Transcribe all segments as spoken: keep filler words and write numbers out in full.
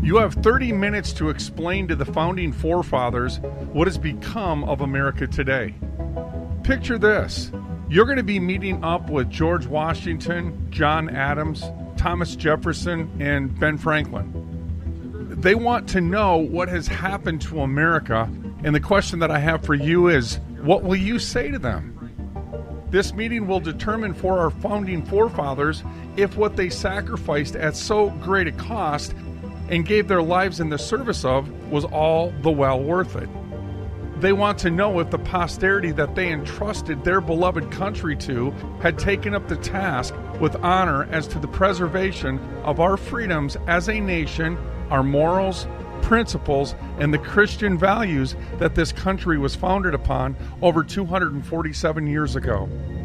You have thirty minutes to explain to the founding forefathers what has become of America today. Picture this. You're going to be meeting up with George Washington, John Adams, Thomas Jefferson, and Ben Franklin. They want to know what has happened to America, and the question that I have for you is, what will you say to them? This meeting will determine for our founding forefathers if what they sacrificed at so great a cost and gave their lives in the service of was all the well worth it. They want to know if the posterity that they entrusted their beloved country to had taken up the task with honor as to the preservation of our freedoms as a nation, our morals, principles, and the Christian values that this country was founded upon over two hundred forty-seven years ago.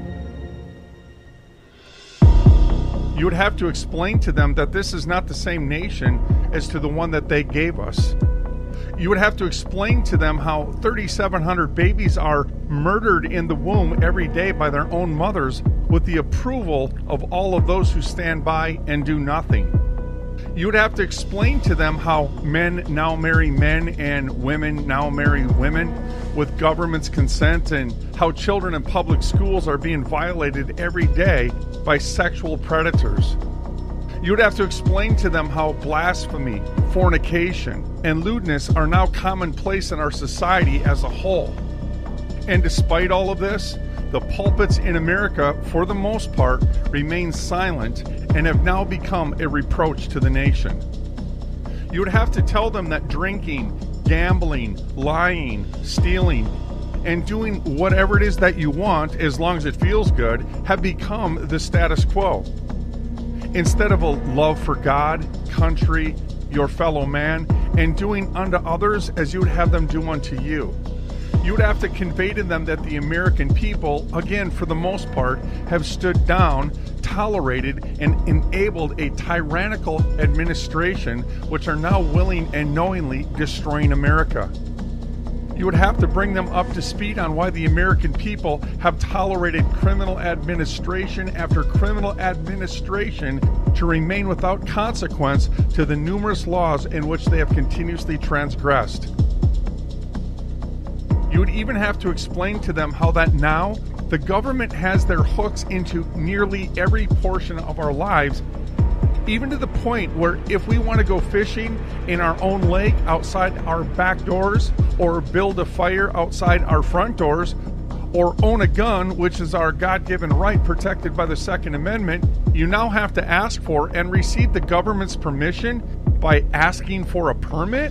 You would have to explain to them that this is not the same nation as to the one that they gave us. You would have to explain to them how thirty-seven hundred babies are murdered in the womb every day by their own mothers with the approval of all of those who stand by and do nothing. You would have to explain to them how men now marry men and women now marry women with government's consent, and how children in public schools are being violated every day by sexual predators. You would have to explain to them how blasphemy, fornication, and lewdness are now commonplace in our society as a whole. And despite all of this, the pulpits in America, for the most part, remain silent and have now become a reproach to the nation. You would have to tell them that drinking, gambling, lying, stealing, and doing whatever it is that you want, as long as it feels good, have become the status quo. Instead of a love for God, country, your fellow man, and doing unto others as you would have them do unto you. You would have to convey to them that the American people, again, for the most part, have stood down, tolerated, and enabled a tyrannical administration which are now willing and knowingly destroying America. You would have to bring them up to speed on why the American people have tolerated criminal administration after criminal administration to remain without consequence to the numerous laws in which they have continuously transgressed. You would even have to explain to them how that now the government has their hooks into nearly every portion of our lives, even to the point where if we want to go fishing in our own lake outside our back doors, or build a fire outside our front doors, or own a gun, which is our God-given right protected by the Second Amendment, you now have to ask for and receive the government's permission by asking for a permit?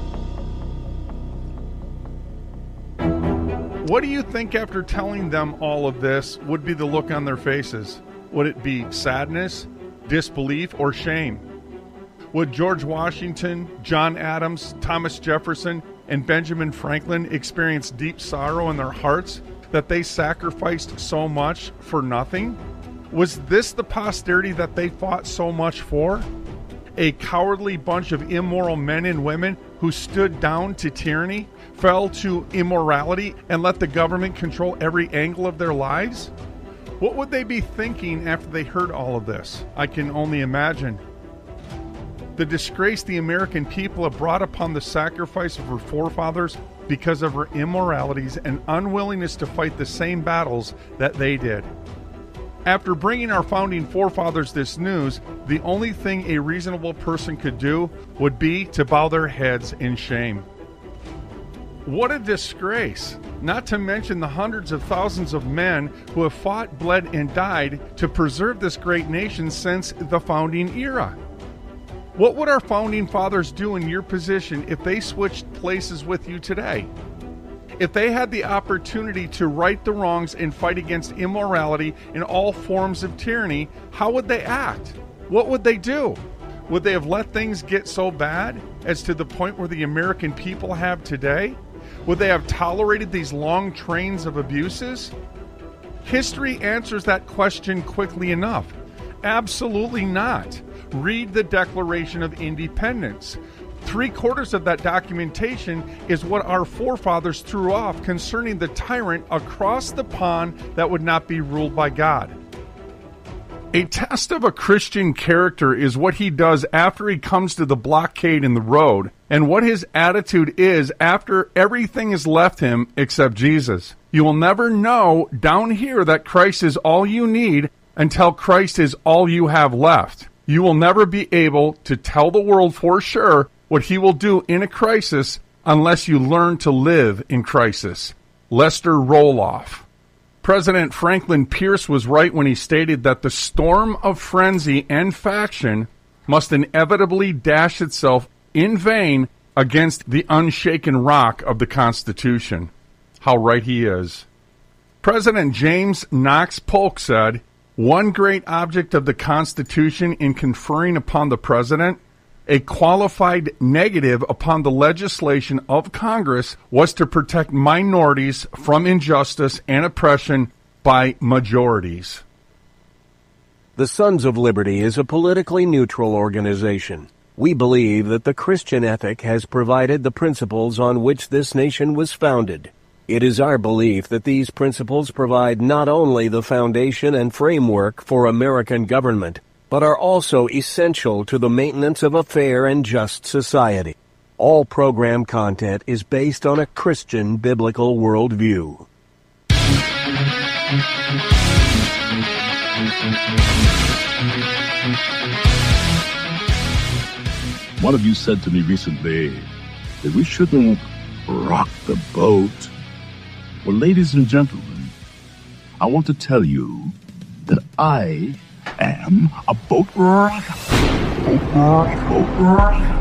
What do you think, after telling them all of this, would be the look on their faces? Would it be sadness, disbelief, or shame? Would George Washington, John Adams, Thomas Jefferson, and Benjamin Franklin experience deep sorrow in their hearts that they sacrificed so much for nothing? Was this the posterity that they fought so much for? A cowardly bunch of immoral men and women who stood down to tyranny, fell to immorality, and let the government control every angle of their lives? What would they be thinking after they heard all of this? I can only imagine. The disgrace the American people have brought upon the sacrifice of her forefathers because of her immoralities and unwillingness to fight the same battles that they did. After bringing our founding forefathers this news, the only thing a reasonable person could do would be to bow their heads in shame. What a disgrace, not to mention the hundreds of thousands of men who have fought, bled, and died to preserve this great nation since the founding era. What would our founding fathers do in your position if they switched places with you today? If they had the opportunity to right the wrongs and fight against immorality and all forms of tyranny, how would they act? What would they do? Would they have let things get so bad as to the point where the American people have today? Would they have tolerated these long trains of abuses? History answers that question quickly enough. Absolutely not. Read the Declaration of Independence. Three quarters of that documentation is what our forefathers threw off concerning the tyrant across the pond that would not be ruled by God. A test of a Christian character is what he does after he comes to the blockade in the road, and what his attitude is after everything has left him except Jesus. You will never know down here that Christ is all you need until Christ is all you have left. You will never be able to tell the world for sure what he will do in a crisis unless you learn to live in crisis. Lester Roloff. President Franklin Pierce was right when he stated that the storm of frenzy and faction must inevitably dash itself in vain against the unshaken rock of the Constitution. How right he is. President James Knox Polk said, "One great object of the Constitution in conferring upon the President a qualified negative upon the legislation of Congress was to protect minorities from injustice and oppression by majorities." The Sons of Liberty is a politically neutral organization. We believe that the Christian ethic has provided the principles on which this nation was founded. It is our belief that these principles provide not only the foundation and framework for American government, but are also essential to the maintenance of a fair and just society. All program content is based on a Christian biblical worldview. One of you said to me recently that we shouldn't rock the boat. Well, ladies and gentlemen, I want to tell you that I am a boat rocker. Boat rocker. Boat rocker.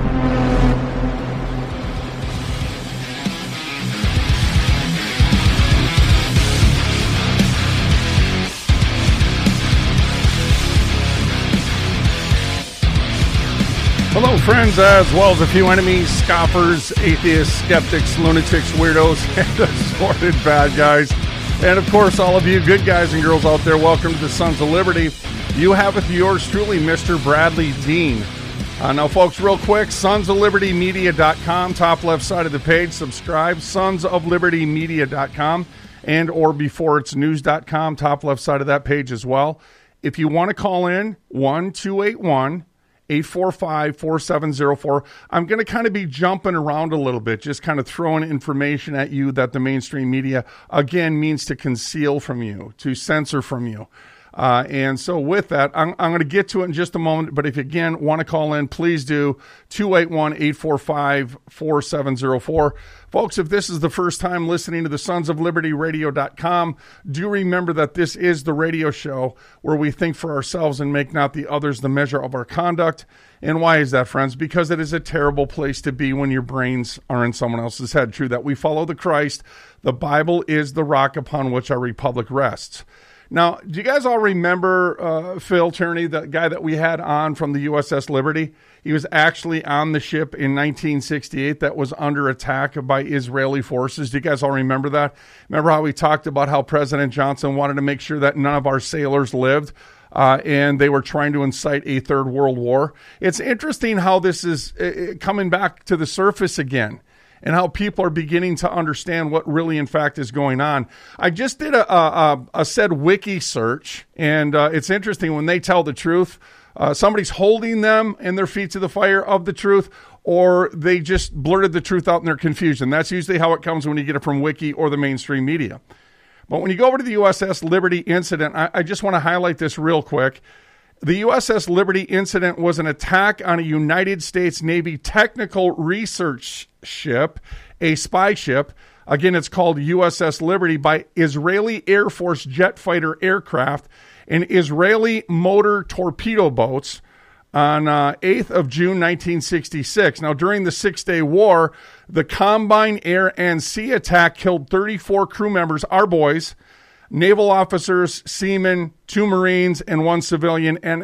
Hello, friends, as well as a few enemies, scoffers, atheists, skeptics, lunatics, weirdos, and assorted bad guys. And, of course, all of you good guys and girls out there, welcome to the Sons of Liberty. You have with yours truly, Mister Bradley Dean. Uh, now, folks, real quick, sons of liberty media dot com, top left side of the page, subscribe, sons of liberty media dot com, and or before it's news dot com, top left side of that page as well. If you want to call in, one two eight one, eight four five, four seven zero four. I'm going to kind of be jumping around a little bit, just kind of throwing information at you that the mainstream media, again, means to conceal from you, to censor from you. Uh, and so with that, I'm, I'm going to get to it in just a moment. But if you, again, want to call in, please do two eight one, eight four five, four seven zero four. Folks, if this is the first time listening to the sons of liberty radio dot com, do remember that this is the radio show where we think for ourselves and make not the others the measure of our conduct. And why is that, friends? Because it is a terrible place to be when your brains are in someone else's head. True that we follow the Christ. The Bible is the rock upon which our republic rests. Now, do you guys all remember uh, Phil Tierney, the guy that we had on from the U S S Liberty? He was actually on the ship in nineteen sixty-eight that was under attack by Israeli forces. Do you guys all remember that? Remember how we talked about how President Johnson wanted to make sure that none of our sailors lived, uh, and they were trying to incite a third world war? It's interesting how this is uh, coming back to the surface again, and how people are beginning to understand what really, in fact, is going on. I just did a, a, a said wiki search, and uh, it's interesting when they tell the truth. Uh, somebody's holding them in their feet to the fire of the truth, or they just blurted the truth out in their confusion. That's usually how it comes when you get it from wiki or the mainstream media. But when you go over to the U S S Liberty incident, I, I just want to highlight this real quick. The U S S Liberty incident was an attack on a United States Navy technical research ship, a spy ship. Again, it's called U S S Liberty, by Israeli Air Force jet fighter aircraft and Israeli motor torpedo boats on uh, eighth of June, nineteen sixty-six. Now, during the Six-Day War, the combined air and sea attack killed thirty-four crew members, our boys, naval officers, seamen, two Marines, and one civilian N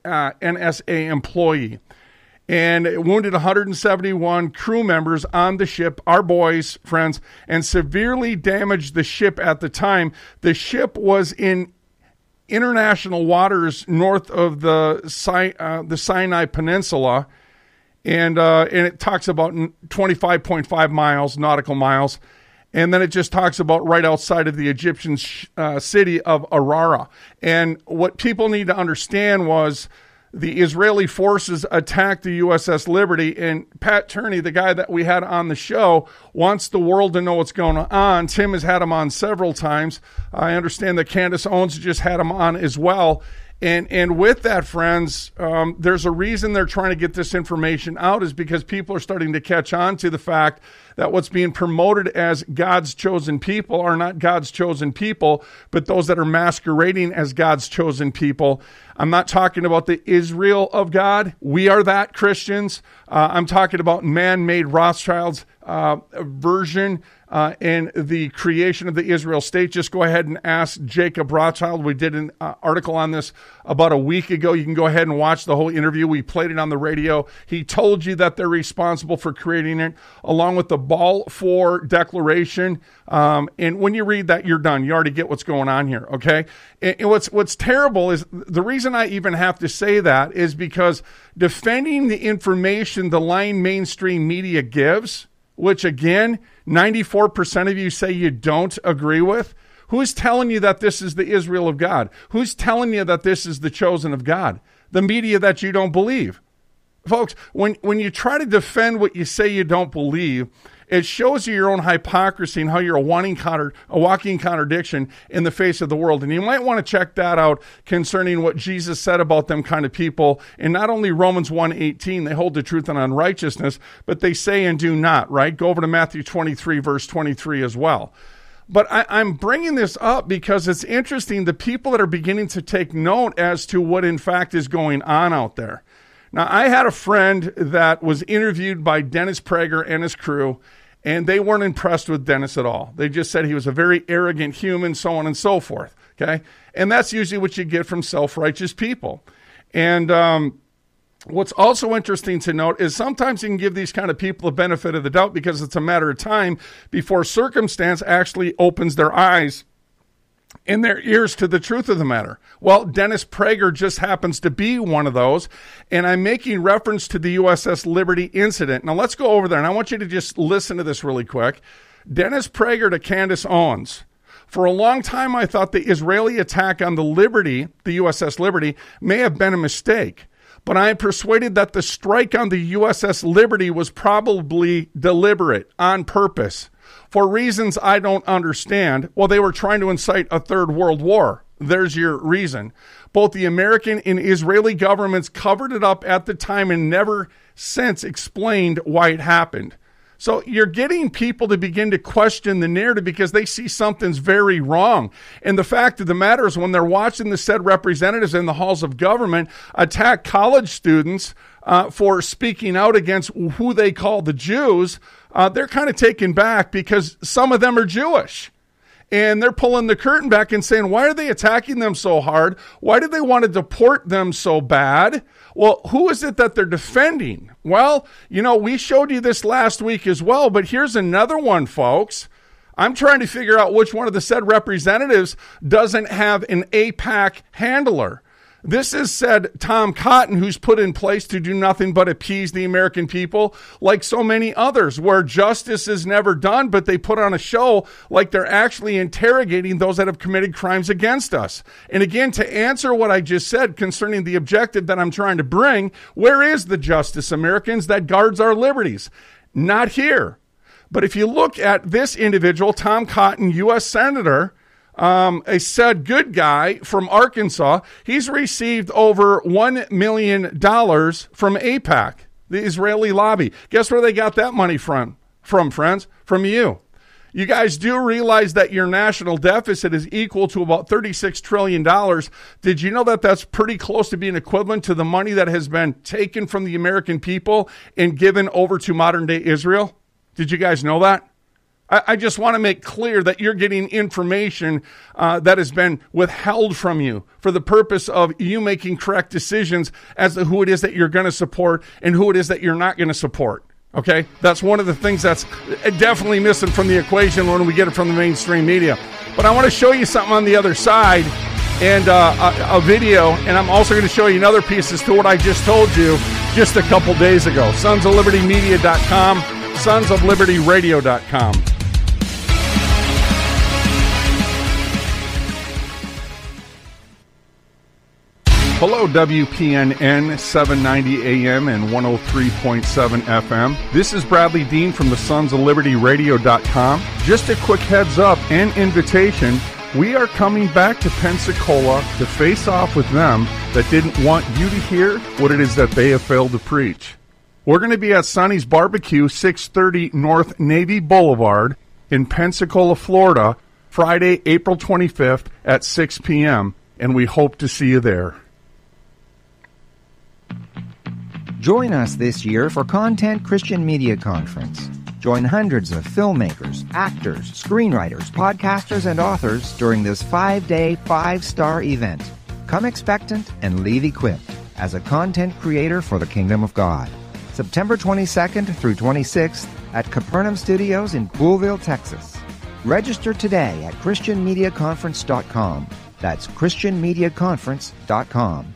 S A employee. And it wounded one hundred seventy-one crew members on the ship, our boys, friends, and severely damaged the ship at the time. The ship was in international waters north of the, uh, the Sinai Peninsula, and, uh, and it talks about twenty-five point five miles, nautical miles. And then it just talks about right outside of the Egyptian uh, city of Arara. And what people need to understand was the Israeli forces attacked the U S S Liberty, and Pat Turney, the guy that we had on the show, wants the world to know what's going on. Tim has had him on several times. I understand that Candace Owens just had him on as well. And and with that, friends, um, there's a reason they're trying to get this information out, is because people are starting to catch on to the fact that what's being promoted as God's chosen people are not God's chosen people, but those that are masquerading as God's chosen people. I'm not talking about the Israel of God. We are that, Christians. Uh, I'm talking about man-made Rothschild's uh, version uh, and the creation of the Israel state. Just go ahead and ask Jacob Rothschild. We did an uh, article on this about a week ago. You can go ahead and watch the whole interview. We played it on the radio. He told you that they're responsible for creating it, along with the Balfour Declaration. Um, and when you read that, you're done. You already get what's going on here, okay? And, and what's what's terrible is the reason I even have to say that is because defending the information the lying mainstream media gives, which again, ninety-four percent of you say you don't agree with, who's telling you that this is the Israel of God? Who's telling you that this is the chosen of God? The media that you don't believe. Folks, when, when you try to defend what you say you don't believe, it shows you your own hypocrisy and how you're a, wanting contra- a walking contradiction in the face of the world. And you might want to check that out concerning what Jesus said about them kind of people. And not only Romans one eighteen, they hold the truth and unrighteousness, but they say and do not, right? Go over to Matthew twenty-three, verse twenty-three as well. But I, I'm bringing this up because it's interesting, the people that are beginning to take note as to what in fact is going on out there. Now, I had a friend that was interviewed by Dennis Prager and his crew, and they weren't impressed with Dennis at all. They just said he was a very arrogant human, so on and so forth, okay? And that's usually what you get from self-righteous people. And um, what's also interesting to note is sometimes you can give these kind of people the benefit of the doubt because it's a matter of time before circumstance actually opens their eyes in their ears to the truth of the matter. Well, Dennis Prager just happens to be one of those, and I'm making reference to the U S S Liberty incident. Now, let's go over there, and I want you to just listen to this really quick. Dennis Prager to Candace Owens. For a long time, I thought the Israeli attack on the Liberty, the U S S Liberty, may have been a mistake, but I am persuaded that the strike on the U S S Liberty was probably deliberate, on purpose. For reasons I don't understand, well, they were trying to incite a third world war. There's your reason. Both the American and Israeli governments covered it up at the time and never since explained why it happened. So you're getting people to begin to question the narrative because they see something's very wrong. And the fact of the matter is when they're watching the said representatives in the halls of government attack college students uh, for speaking out against who they call the Jews, uh, they're kind of taken back because some of them are Jewish. And they're pulling the curtain back and saying, why are they attacking them so hard? Why do they want to deport them so bad? Well, who is it that they're defending? Well, you know, we showed you this last week as well, but here's another one, folks. I'm trying to figure out which one of the said representatives doesn't have an AIPAC handler. This is said Tom Cotton, who's put in place to do nothing but appease the American people, like so many others, where justice is never done, but they put on a show like they're actually interrogating those that have committed crimes against us. And again, to answer what I just said concerning the objective that I'm trying to bring, where is the justice, Americans, that guards our liberties? Not here. But if you look at this individual, Tom Cotton, U S Senator, Um, a said good guy from Arkansas, he's received over one million dollars from AIPAC, the Israeli lobby. Guess where they got that money from, from, friends? From you. You guys do realize that your national deficit is equal to about thirty-six trillion dollars. Did you know that that's pretty close to being equivalent to the money that has been taken from the American people and given over to modern-day Israel? Did you guys know that? I just want to make clear that you're getting information uh, that has been withheld from you for the purpose of you making correct decisions as to who it is that you're going to support and who it is that you're not going to support. Okay? That's one of the things that's definitely missing from the equation when we get it from the mainstream media. But I want to show you something on the other side and uh, a, a video, and I'm also going to show you another piece as to what I just told you just a couple days ago. sons of liberty media dot com, sons of liberty radio dot com. Hello, W P N N seven ninety A M and one oh three point seven F M. This is Bradley Dean from the Sons of Liberty Radio dot com. Just a quick heads up and invitation. We are coming back to Pensacola to face off with them that didn't want you to hear what it is that they have failed to preach. We're going to be at Sonny's Barbecue, six thirty North Navy Boulevard in Pensacola, Florida, Friday, April twenty-fifth at six p.m., and we hope to see you there. Join us this year for Content Christian Media Conference. Join hundreds of filmmakers, actors, screenwriters, podcasters, and authors during this five-day, five-star event. Come expectant and leave equipped as a content creator for the Kingdom of God. September twenty-second through twenty-sixth at Capernaum Studios in Poolville, Texas. Register today at Christian Media Conference dot com. That's Christian Media Conference dot com.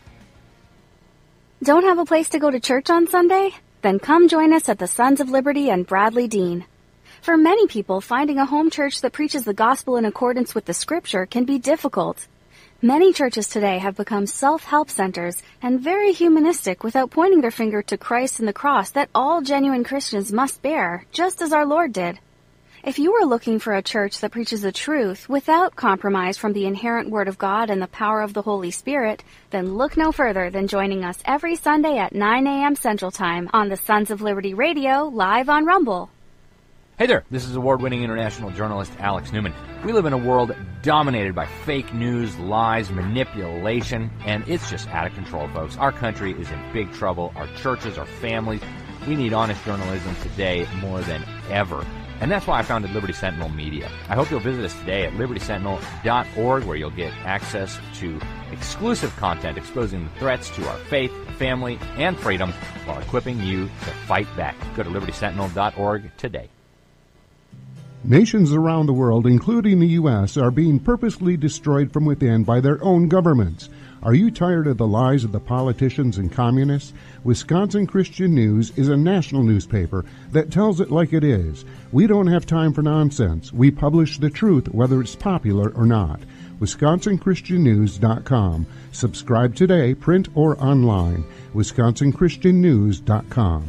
Don't have a place to go to church on Sunday? Then come join us at the Sons of Liberty and Bradley Dean. For many people, finding a home church that preaches the gospel in accordance with the scripture can be difficult. Many churches today have become self-help centers and very humanistic without pointing their finger to Christ and the cross that all genuine Christians must bear, just as our Lord did. If you are looking for a church that preaches the truth without compromise from the inherent Word of God and the power of the Holy Spirit, then look no further than joining us every Sunday at nine a.m. Central Time on the Sons of Liberty Radio, live on Rumble. Hey there, this is award-winning international journalist Alex Newman. We live in a world dominated by fake news, lies, manipulation, and it's just out of control, folks. Our country is in big trouble. Our churches, our families, we need honest journalism today more than ever. And that's why I founded Liberty Sentinel Media. I hope you'll visit us today at liberty sentinel dot org, where you'll get access to exclusive content exposing the threats to our faith, family, and freedom while equipping you to fight back. Go to liberty sentinel dot org today. Nations around the world, including the U S, are being purposely destroyed from within by their own governments. Are you tired of the lies of the politicians and communists? Wisconsin Christian News is a national newspaper that tells it like it is. We don't have time for nonsense. We publish the truth, whether it's popular or not. Wisconsin Christian News dot com. Subscribe today, print or online. Wisconsin Christian News dot com.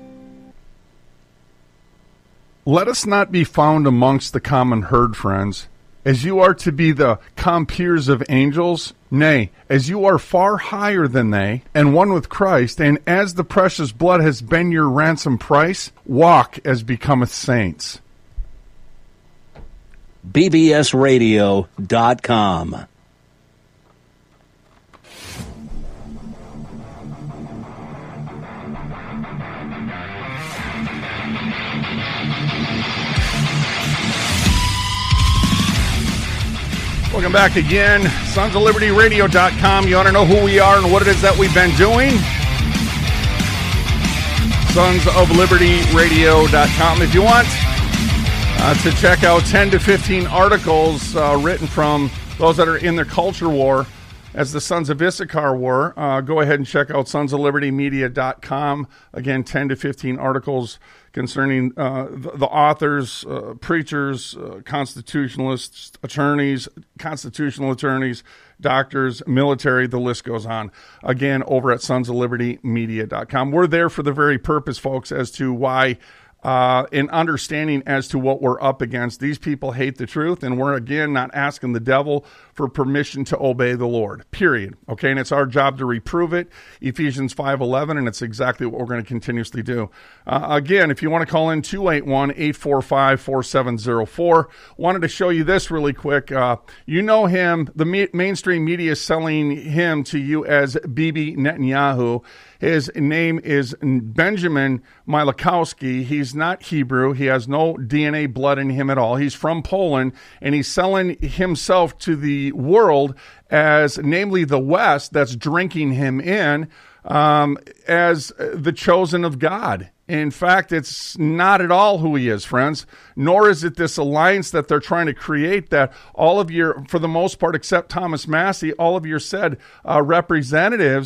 Let us not be found amongst the common herd, friends, as you are to be the compeers of angels, nay, as you are far higher than they, and one with Christ, and as the precious blood has been your ransom price, walk as becometh saints. B B S radio dot com. Welcome back again, Sons of Liberty Radio dot com. You want to know who we are and what it is that we've been doing? Sons of Liberty Radio dot com. If you want uh, to check out ten to fifteen articles uh, written from those that are in the culture war, as the Sons of Issachar were, uh, go ahead and check out Sons of Liberty Media dot com. Again, ten to fifteen articles concerning uh, the, the authors, uh, preachers, uh, constitutionalists, attorneys, constitutional attorneys, doctors, military, the list goes on. Again, over at Sons of Liberty Media dot com. We're there for the very purpose, folks, as to why, uh, in understanding as to what we're up against. These people hate the truth, and we're, again, not asking the devil for permission to obey the Lord, period. Okay, and it's our job to reprove it, Ephesians five eleven, and it's exactly what we're going to continuously do. Uh, again, if you want to call in, two eight one, eight four five, four seven zero four. Wanted to show you this really quick. Uh, you know him, the me- mainstream media is selling him to you as Bibi Netanyahu. His name is Benjamin Milakowski. He's not Hebrew. He has no D N A blood in him at all. He's from Poland, and he's selling himself to the world as, namely the West, that's drinking him in, um, as the chosen of God. In fact, it's not at all who he is, friends, nor is it this alliance that they're trying to create that all of your, for the most part, except Thomas Massey, all of your said uh, representatives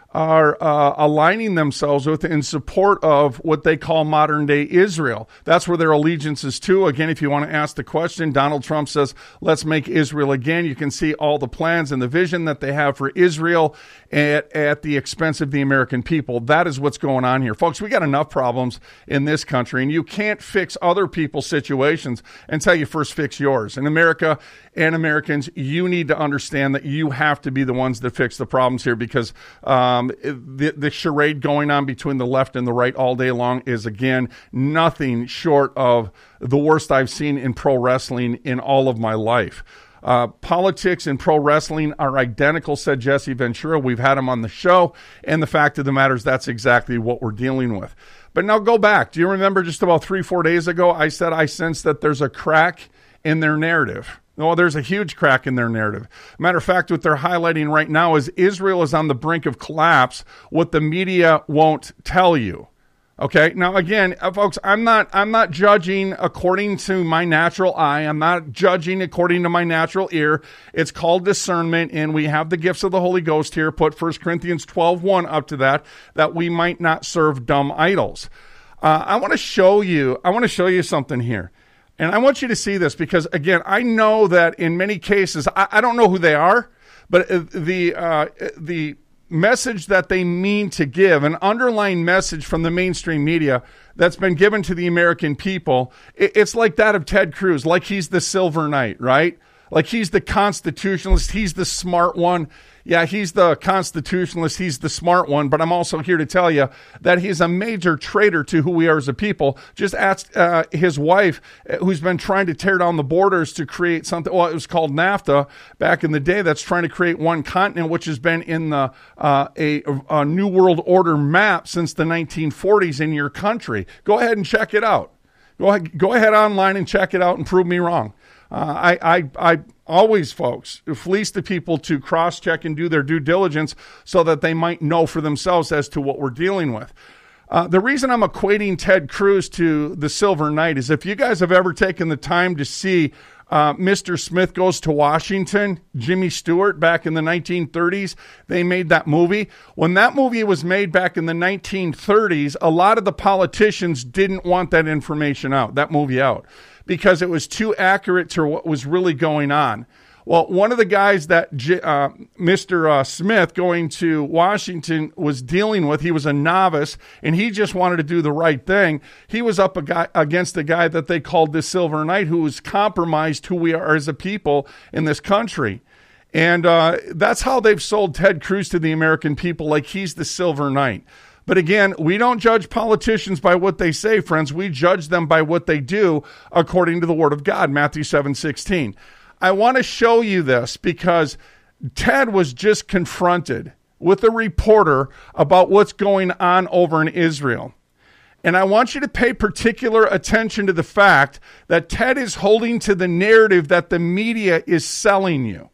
are uh, aligning themselves with in support of what they call modern-day Israel. That's where their allegiance is to. Again, if you want to ask the question, Donald Trump says, let's make Israel again. You can see all the plans and the vision that they have for Israel at, at the expense of the American people. That is what's going on here. Folks, we got enough problems in this country, and you can't fix other people's situations until you first fix yours. In America and Americans, you need to understand that you have to be the ones that fix the problems here, because um, the, the charade going on between the left and the right all day long is, again, nothing short of the worst I've seen in pro wrestling in all of my life. Uh, politics and pro wrestling are identical, said Jesse Ventura. We've had him on the show, and the fact of the matter is that's exactly what we're dealing with. But now go back. Do you remember just about three, four days ago, I said I sense that there's a crack in their narrative? Well, there's a huge crack in their narrative. Matter of fact, what they're highlighting right now is Israel is on the brink of collapse. What the media won't tell you. Okay. Now, again, uh, folks, I'm not, I'm not judging according to my natural eye. I'm not judging according to my natural ear. It's called discernment, and we have the gifts of the Holy Ghost here. Put First Corinthians twelve one up to that, that we might not serve dumb idols. Uh, I want to show you, I want to show you something here. And I want you to see this because, again, I know that in many cases, I, I don't know who they are, but the, uh, the, message that they mean to give, an underlying message from the mainstream media that's been given to the American people, it's like that of Ted Cruz, like he's the silver knight, right? Like he's the constitutionalist, he's the smart one. Yeah, he's the constitutionalist, he's the smart one, but I'm also here to tell you that he's a major traitor to who we are as a people. Just ask uh, his wife, who's been trying to tear down the borders to create something, well, it was called NAFTA back in the day, that's trying to create one continent, which has been in the uh, a, a New World Order map since the nineteen forties in your country. Go ahead and check it out. Go ahead, go ahead online and check it out and prove me wrong. Uh, I, I, I always, folks, fleece the people to cross-check and do their due diligence so that they might know for themselves as to what we're dealing with. Uh, the reason I'm equating Ted Cruz to the Silver Knight is if you guys have ever taken the time to see uh, Mister Smith Goes to Washington, Jimmy Stewart, back in the nineteen thirties, they made that movie. When that movie was made back in the nineteen thirties, a lot of the politicians didn't want that information out, that movie out, because it was too accurate to what was really going on. Well, one of the guys that uh, Mister Uh, Smith going to Washington was dealing with, he was a novice, and he just wanted to do the right thing. He was up a guy, against a guy that they called the Silver Knight, who was compromised who we are as a people in this country. And uh, that's how they've sold Ted Cruz to the American people, like he's the Silver Knight. But again, we don't judge politicians by what they say, friends. We judge them by what they do according to the Word of God, Matthew seven sixteen. I want to show you this because Ted was just confronted with a reporter about what's going on over in Israel. And I want you to pay particular attention to the fact that Ted is holding to the narrative that the media is selling you.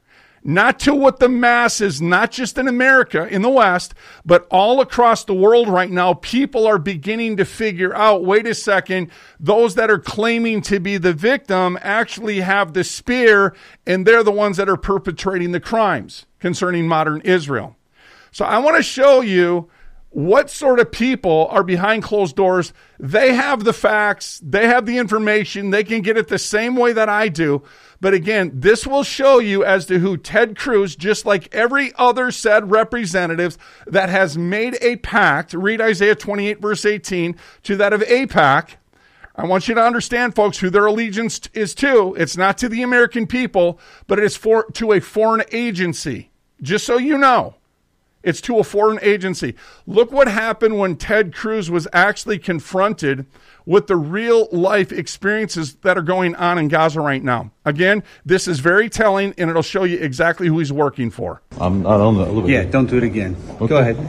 Not to what the masses, not just in America, in the West, but all across the world right now, people are beginning to figure out, wait a second, those that are claiming to be the victim actually have the spear, and they're the ones that are perpetrating the crimes concerning modern Israel. So I want to show you what sort of people are behind closed doors. They have the facts, they have the information, they can get it the same way that I do. But again, this will show you as to who Ted Cruz, just like every other said representatives that has made a pact, read Isaiah twenty-eight, verse eighteen, to that of AIPAC. I want you to understand, folks, who their allegiance is to. It's not to the American people, but it is for, to a foreign agency. Just so you know. It's to a foreign agency. Look what happened when Ted Cruz was actually confronted with the real life experiences that are going on in Gaza right now. Again, this is very telling, and it'll show you exactly who he's working for. I'm not on the... Yeah, don't do it again. Okay. Go ahead.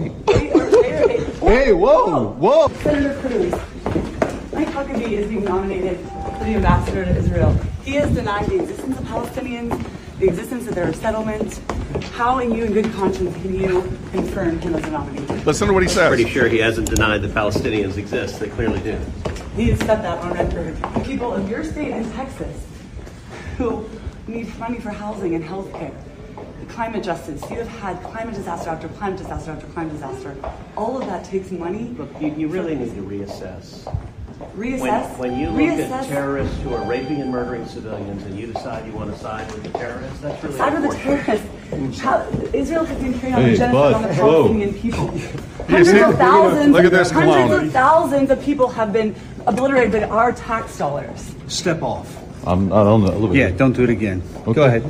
Hey, whoa, whoa. Senator Cruz, Mike Huckabee is being nominated for the ambassador to Israel. He has denied the existence of Palestinians, the existence of their settlement. How, in you in good conscience, can you confirm him as a nominee? Listen to what he says. I'm pretty sure he hasn't denied that Palestinians exist. They clearly do. He has said that on record. The people of your state in Texas who need money for housing and health care. climate justice. You have had climate disaster after climate disaster after climate disaster. All of that takes money. Look, you, you really need to reassess. Reassess? When, when you look reassess. at terrorists who are raping and murdering civilians and you decide you want to side with the terrorists, that's really Side with the terrorists. How, Israel has been carrying out Hey, a genocide bud, on the whoa. Palestinian people. Hundreds see? of thousands, Look at this hundreds clown. of thousands of people have been obliterated with our tax dollars. Step off. I'm not on the elevator. Yeah, don't do it again. Okay. Go ahead.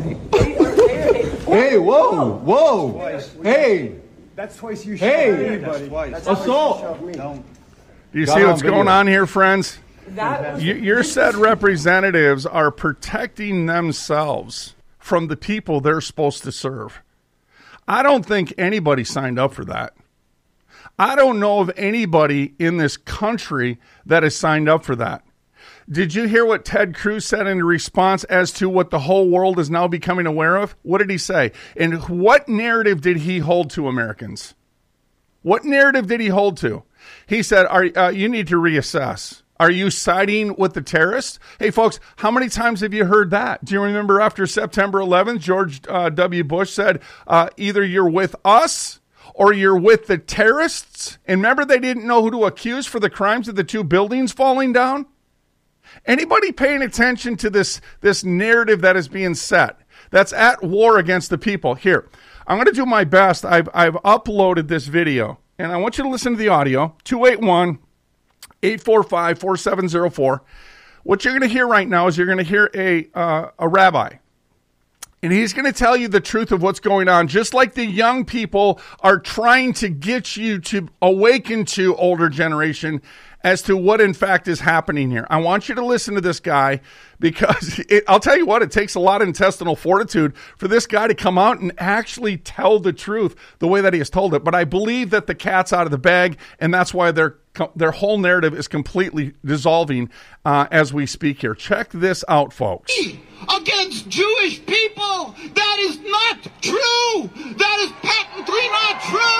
Hey, whoa, whoa. Hey. That's twice you Hey. That's twice. Assault. Don't. Do you Got see on what's video. going on here, friends? That You, your said representatives are protecting themselves from the people they're supposed to serve. I don't think anybody signed up for that. I don't know of anybody in this country that has signed up for that. Did you hear what Ted Cruz said in response as to what the whole world is now becoming aware of? What did he say? And what narrative did he hold to Americans? What narrative did he hold to? He said, "Are uh, you need to reassess. Are you siding with the terrorists?" Hey, folks, how many times have you heard that? Do you remember after September eleventh, George uh, W. Bush said, uh, either you're with us or you're with the terrorists? And remember, they didn't know who to accuse for the crimes of the two buildings falling down? Anybody paying attention to this, this narrative that is being set, that's at war against the people? Here, I'm going to do my best. I've, I've uploaded this video, and I want you to listen to the audio, two eight one, eight four five, four seven zero four. What you're going to hear right now is you're going to hear a, uh, a rabbi, and he's going to tell you the truth of what's going on, just like the young people are trying to get you to awaken to older generation as to what in fact is happening here. I want you to listen to this guy because it, I'll tell you what, it takes a lot of intestinal fortitude for this guy to come out and actually tell the truth the way that he has told it. But I believe that the cat's out of the bag, and that's why their their whole narrative is completely dissolving uh, as we speak here. Check this out, folks. Against Jewish people, that is not true. That is patently not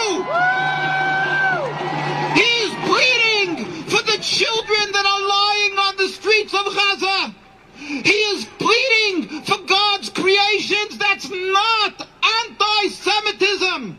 true. He is pleading for the children that are lying on the streets of Gaza. He is pleading for God's creations. That's not anti-Semitism.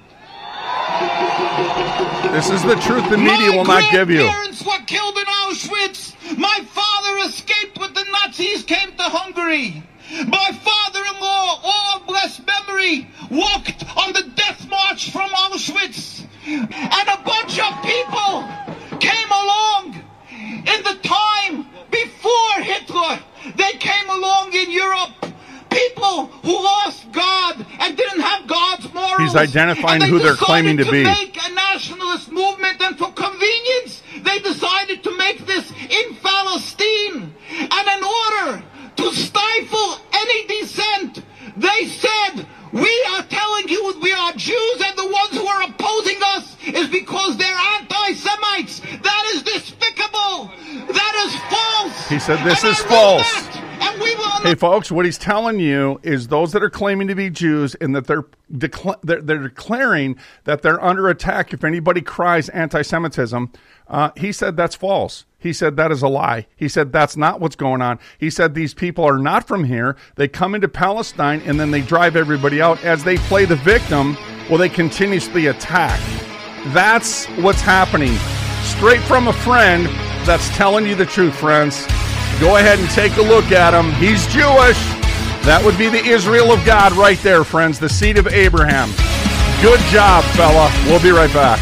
This is the truth the media will not give you. My grandparents were killed in Auschwitz. My father escaped with the Nazis, came to Hungary. My father-in-law, all blessed memory, walked on the death march from Auschwitz. And a bunch of people came along in the time before Hitler. They came along in Europe. People who lost God and didn't have God's morals. He's identifying they who they're claiming to, to be. Make a nationalist movement, and for convenience, they decided to make this in Palestine. And in order to stifle any dissent, they said, "We are telling you we are Jews, and the ones who are opposing us is because they're anti-Semites." That is despicable. That is false. He said this and is I false. that, and we will Hey, folks, what he's telling you is those that are claiming to be Jews and that they're, decla- they're, they're declaring that they're under attack if anybody cries anti-Semitism, uh, he said that's false. He said that is a lie. He said that's not what's going on. He said these people are not from here. They come into Palestine and then they drive everybody out. As they play the victim, well, they continuously attack. That's what's happening. Straight from a friend that's telling you the truth, friends. Go ahead and take a look at him. He's Jewish. That would be the Israel of God right there, friends, the seed of Abraham. Good job, fella. We'll be right back.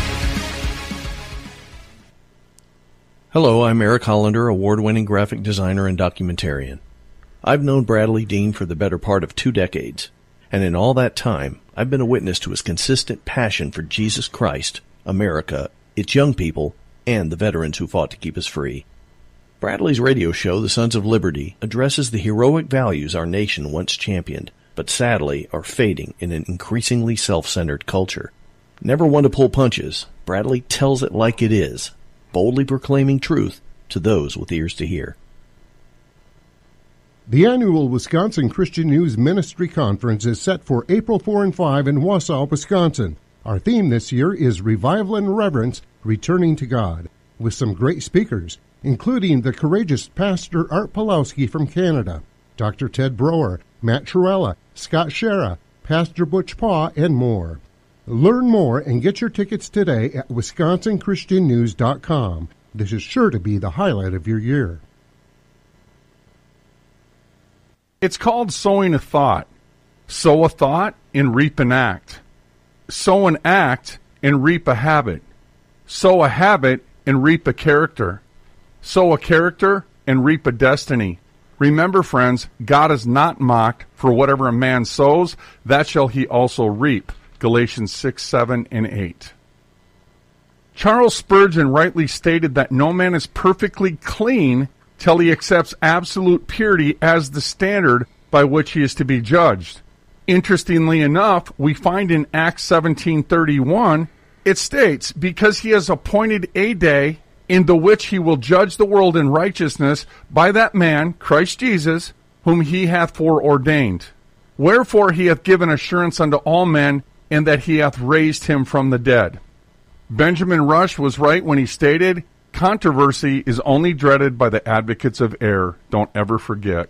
Hello, I'm Eric Hollander, award-winning graphic designer and documentarian. I've known Bradley Dean for the better part of two decades, and in all that time, I've been a witness to his consistent passion for Jesus Christ, America, its young people, and the veterans who fought to keep us free. Bradley's radio show, The Sons of Liberty, addresses the heroic values our nation once championed, but sadly are fading in an increasingly self-centered culture. Never one to pull punches, Bradley tells it like it is, boldly proclaiming truth to those with ears to hear. The annual Wisconsin Christian News Ministry Conference is set for April fourth and fifth in Wausau, Wisconsin. Our theme this year is Revival and Reverence, Returning to God, with some great speakers, including the courageous Pastor Art Pawlowski from Canada, Doctor Ted Broer, Matt Trewhella, Scott Schara, Pastor Butch Paw, and more. Learn more and get your tickets today at wisconsin christian news dot com. This is sure to be the highlight of your year. It's called sowing a thought. Sow a thought and reap an act. Sow an act and reap a habit. Sow a habit and reap a character. Sow a character and reap a destiny. Remember, friends, God is not mocked, for whatever a man sows, that shall he also reap. Galatians six, seven, and eight. Charles Spurgeon rightly stated that no man is perfectly clean till he accepts absolute purity as the standard by which he is to be judged. Interestingly enough, we find in Acts seventeen thirty-one, it states, because he has appointed a day in the which he will judge the world in righteousness by that man, Christ Jesus, whom he hath foreordained. Wherefore he hath given assurance unto all men, and that he hath raised him from the dead. Benjamin Rush was right when he stated, controversy is only dreaded by the advocates of error. Don't ever forget.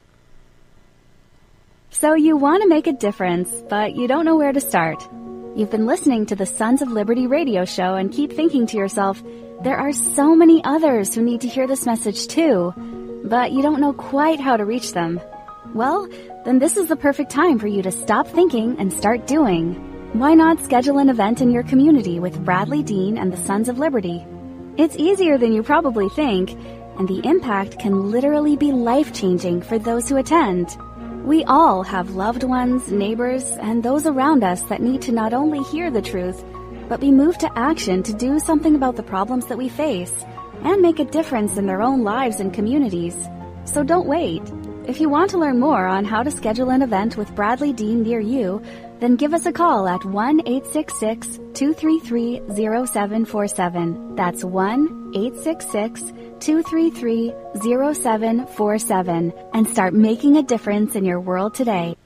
So you want to make a difference, but you don't know where to start. You've been listening to the Sons of Liberty radio show and keep thinking to yourself, there are so many others who need to hear this message too, but you don't know quite how to reach them. Well, then this is the perfect time for you to stop thinking and start doing. Why not schedule an event in your community with Bradley Dean and the Sons of Liberty? It's easier than you probably think, and the impact can literally be life-changing for those who attend. We all have loved ones, neighbors, and those around us that need to not only hear the truth, but be moved to action to do something about the problems that we face and make a difference in their own lives and communities. So don't wait. If you want to learn more on how to schedule an event with Bradley Dean near you, then give us a call at one eight six six, two three three, zero seven four seven. That's one eight six six, two three three, zero seven four seven and start making a difference in your world today.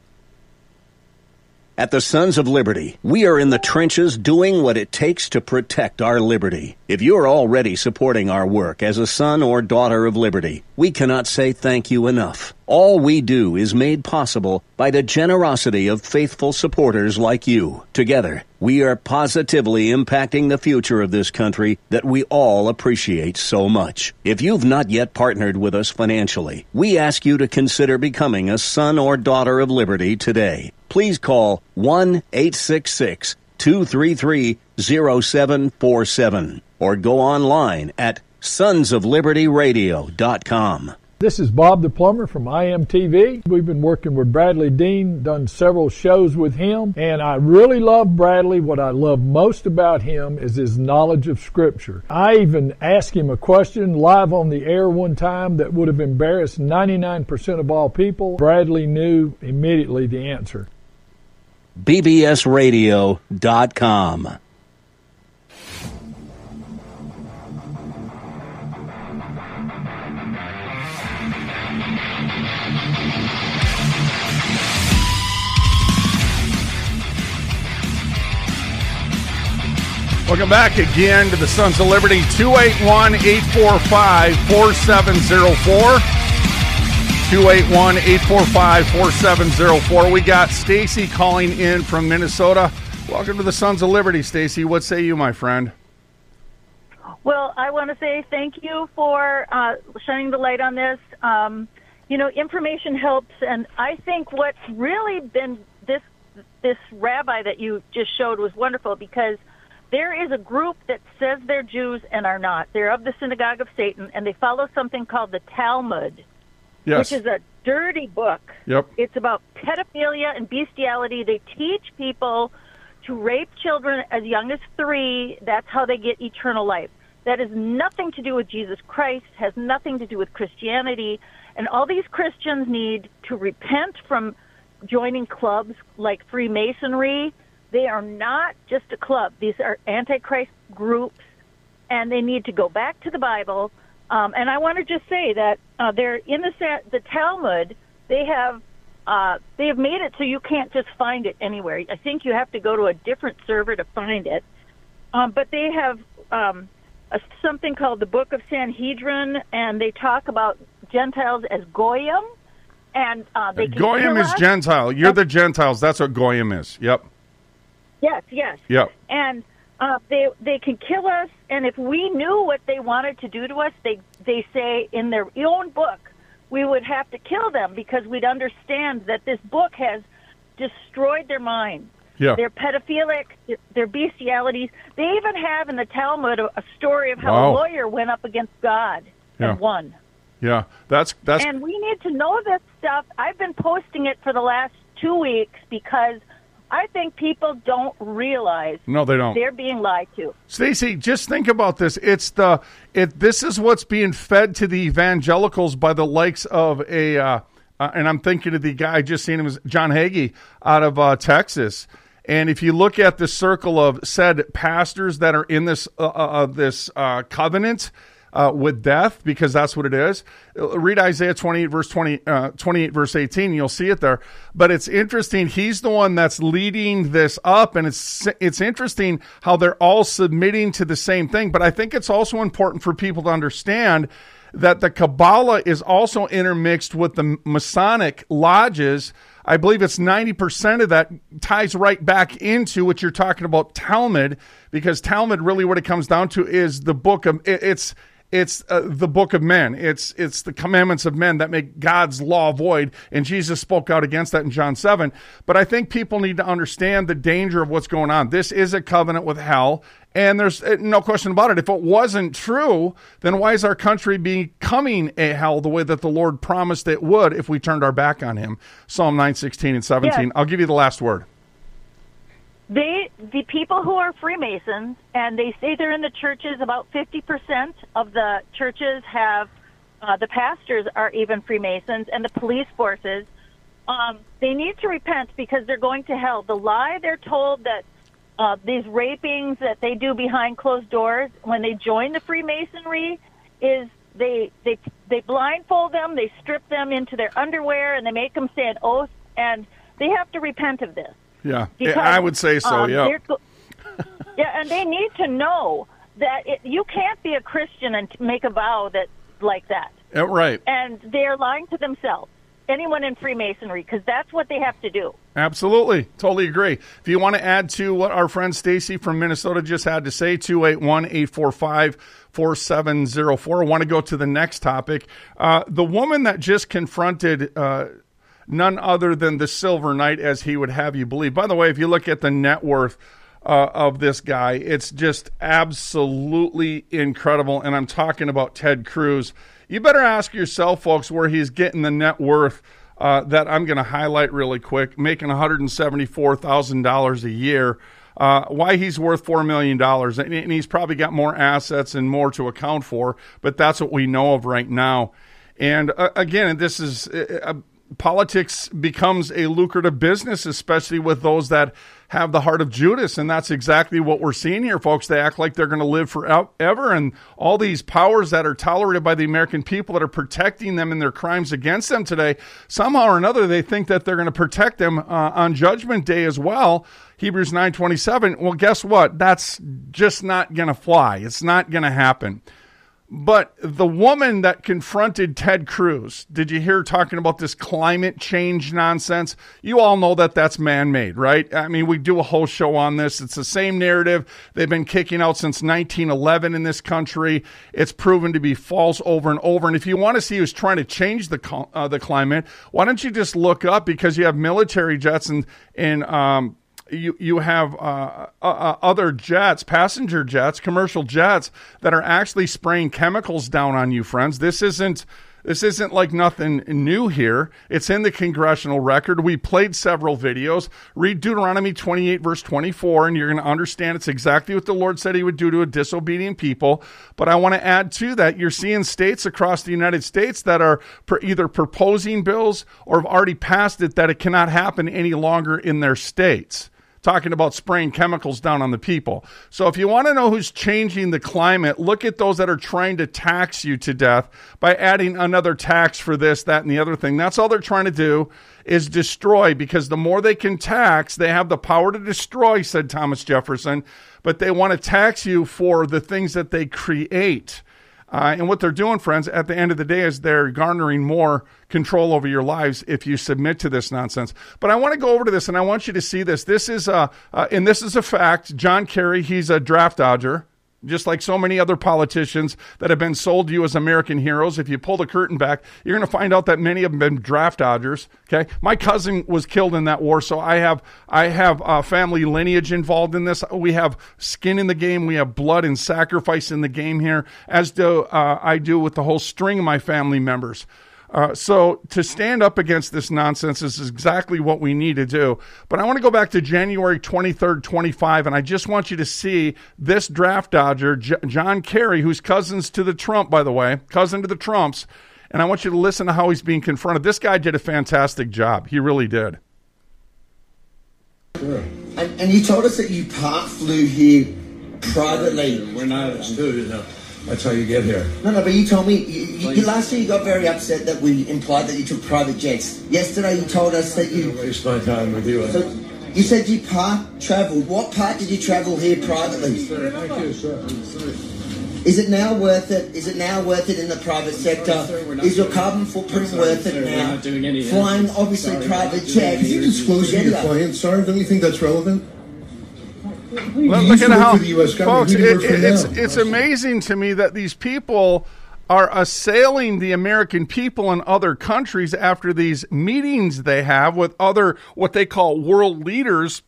At the Sons of Liberty, we are in the trenches doing what it takes to protect our liberty. If you're already supporting our work as a son or daughter of liberty, we cannot say thank you enough. All we do is made possible by the generosity of faithful supporters like you. Together, we are positively impacting the future of this country that we all appreciate so much. If you've not yet partnered with us financially, we ask you to consider becoming a son or daughter of liberty today. Please call one eight six six, two three three, zero seven four seven or go online at sons of liberty radio dot com. This is Bob the Plumber from I M T V. We've been working with Bradley Dean, done several shows with him, and I really love Bradley. What I love most about him is his knowledge of Scripture. I even asked him a question live on the air one time that would have embarrassed ninety-nine percent of all people. Bradley knew immediately the answer. B B S radio dot com. Welcome back again to the Sons of Liberty, two eight one, eight four five, four seven zero four. two eight one, eight four five, four seven zero four. We got Stacy calling in from Minnesota. Welcome to the Sons of Liberty, Stacy. What say you, my friend? Well, I want to say thank you for uh, shining the light on this. Um, you know, information helps, and I think what's really been this this rabbi that you just showed was wonderful, because there is a group that says they're Jews and are not. They're of the synagogue of Satan, and they follow something called the Talmud, yes, which is a dirty book. Yep. It's about pedophilia and bestiality. They teach people to rape children as young as three. That's how they get eternal life. That has nothing to do with Jesus Christ, has nothing to do with Christianity, and all these Christians need to repent from joining clubs like Freemasonry. They are not just a club. These are Antichrist groups, and they need to go back to the Bible. Um, and I want to just say that uh, they're in the the Talmud. They have uh, they have made it so you can't just find it anywhere. I think you have to go to a different server to find it. Um, but they have um, a, something called the Book of Sanhedrin, and they talk about Gentiles as Goyim. and uh, they can Goyim kill is us. Gentile. You're the Gentiles. That's what Goyim is. Yep. Yes, yes. Yep. And uh, they they can kill us, and if we knew what they wanted to do to us, they they say in their own book, we would have to kill them because we'd understand that this book has destroyed their minds. Yeah. They're pedophilic, their bestialities. They even have in the Talmud a, a story of how Wow. a lawyer went up against God Yeah. and won. Yeah. That's that's And we need to know this stuff. I've been posting it for the last two weeks because I think people don't realize No, they don't. they're being lied to. Stacey, just think about this. It's the it. This is what's being fed to the evangelicals by the likes of a, uh, uh, and I'm thinking of the guy I just seen him, was John Hagee out of uh, Texas. And if you look at the circle of said pastors that are in this uh, uh, this uh, covenant uh, with death, because that's what it is. Read Isaiah twenty-eight, verse twenty, uh, twenty-eight, verse eighteen. You'll see it there. But it's interesting. He's the one that's leading this up, and it's it's interesting how they're all submitting to the same thing. But I think it's also important for people to understand that the Kabbalah is also intermixed with the Masonic lodges. I believe it's ninety percent of that ties right back into what you're talking about, Talmud, because Talmud really what it comes down to is the book of, it, it's it's uh, the book of men. It's it's the commandments of men that make God's law void, and Jesus spoke out against that in John seven. But I think people need to understand the danger of what's going on. This is a covenant with hell, and there's no question about it. If it wasn't true, then why is our country becoming a hell the way that the Lord promised it would if we turned our back on him? Psalm nine, sixteen, and seventeen. Yes. I'll give you the last word. They, the people who are Freemasons, and they say they're in the churches, about fifty percent of the churches have, uh, the pastors are even Freemasons, and the police forces, um, they need to repent because they're going to hell. The lie they're told that uh, these rapings that they do behind closed doors, when they join the Freemasonry, is they, they, they blindfold them, they strip them into their underwear, and they make them say an oath, and they have to repent of this. Yeah, Because, I would say so, um, yeah. they're go- yeah, and they need to know that it, you can't be a Christian and make a vow that like that. Yeah, right. And they're lying to themselves, anyone in Freemasonry, because that's what they have to do. Absolutely. Totally agree. If you want to add to what our friend Stacy from Minnesota just had to say, two eight one, eight four five, four seven zero four. I want to go to the next topic. Uh, the woman that just confronted uh, none other than the Silver Knight, as he would have you believe. By the way, if you look at the net worth uh, of this guy, it's just absolutely incredible. And I'm talking about Ted Cruz. You better ask yourself, folks, where he's getting the net worth uh, that I'm going to highlight really quick, making one hundred seventy-four thousand dollars a year. Uh, why he's worth four million dollars. And, and he's probably got more assets and more to account for, but that's what we know of right now. And uh, again, this is... Uh, politics becomes a lucrative business, especially with those that have the heart of Judas. And that's exactly what we're seeing here, folks. They act like they're going to live forever. And all these powers that are tolerated by the American people that are protecting them in their crimes against them today, somehow or another, they think that they're going to protect them uh, on Judgment Day as well. Hebrews nine twenty-seven. Well, guess what? That's just not going to fly. It's not going to happen. But the woman that confronted Ted Cruz, did you hear her talking about this climate change nonsense? You all know that that's man-made, right? I mean, we do a whole show on this. It's the same narrative they've been kicking out since nineteen eleven in this country. It's proven to be false over and over. And if you want to see who's trying to change the uh, the climate, why don't you just look up, because you have military jets and, and um, You you have uh, uh, other jets, passenger jets, commercial jets that are actually spraying chemicals down on you, friends. This isn't this isn't like nothing new here. It's in the congressional record. We played several videos. Read Deuteronomy twenty-eight, verse twenty-four, and you're going to understand it's exactly what the Lord said he would do to a disobedient people. But I want to add to that, you're seeing states across the United States that are per either proposing bills or have already passed it that it cannot happen any longer in their states. Talking about spraying chemicals down on the people. So if you want to know who's changing the climate, look at those that are trying to tax you to death by adding another tax for this, that, and the other thing. That's all they're trying to do is destroy, because the more they can tax, they have the power to destroy, said Thomas Jefferson, but they want to tax you for the things that they create. Uh, and what they're doing, friends, at the end of the day is they're garnering more control over your lives if you submit to this nonsense. But I want to go over to this, and I want you to see this. This is, uh, uh, and this is a fact. John Kerry, he's a draft dodger, just like so many other politicians that have been sold to you as American heroes. If you pull the curtain back, you're going to find out that many of them have been draft dodgers. Okay, my cousin was killed in that war, so I have I have uh, family lineage involved in this. We have skin in the game. We have blood and sacrifice in the game here, as do uh, I do with the whole string of my family members. Uh, so to stand up against this nonsense is exactly what we need to do. But I want to go back to January twenty-third, twenty-five, and I just want you to see this draft dodger, J- John Kerry, who's cousins to the Trump, by the way, cousin to the Trumps, and I want you to listen to how he's being confronted. This guy did a fantastic job. He really did. Sure. And, and you told us that you part flew here privately. We're not at two, no. That's how you get here. No, no, but you told me, you, you, last year you got very upset that we implied that you took private jets. Yesterday you told us that you... I don't waste my time with you. So you said you part traveled. What part did you travel here privately? Sir, thank you, sir. Is it now worth it? Is it now worth it in the private sector? No, sir, Is your carbon footprint sorry, worth it sir, now? We're not doing any Flying, obviously, sorry, private jets. Can you disclose who you're flying? Sorry, don't you think that's relevant? Well, You look used at to work how, for the U S government. folks, Who do you it, work for it, it's, now? it's amazing to me that these people are assailing the American people in other countries after these meetings they have with other, what they call world leaders,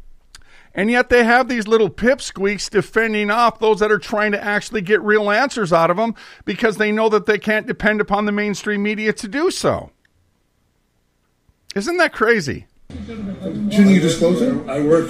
and yet they have these little pipsqueaks defending off those that are trying to actually get real answers out of them because they know that they can't depend upon the mainstream media to do so. Isn't that crazy? Shouldn't you disclose it? I work